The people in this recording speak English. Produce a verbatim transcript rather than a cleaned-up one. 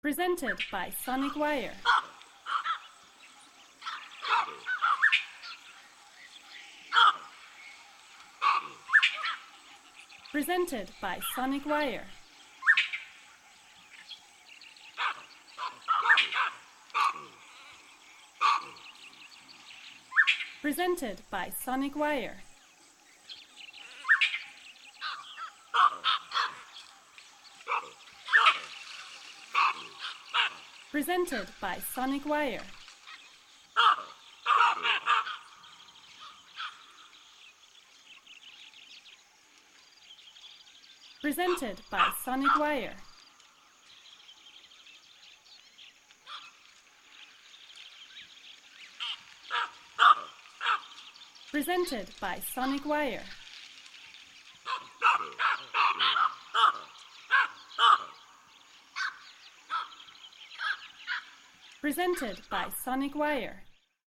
Presented by Sonic Wire. Presented by Sonic Wire. Presented by Sonic Wire. Presented by Sonic Wire. Presented by Sonic Wire. Presented by Sonic Wire. Presented by Sonic Wire.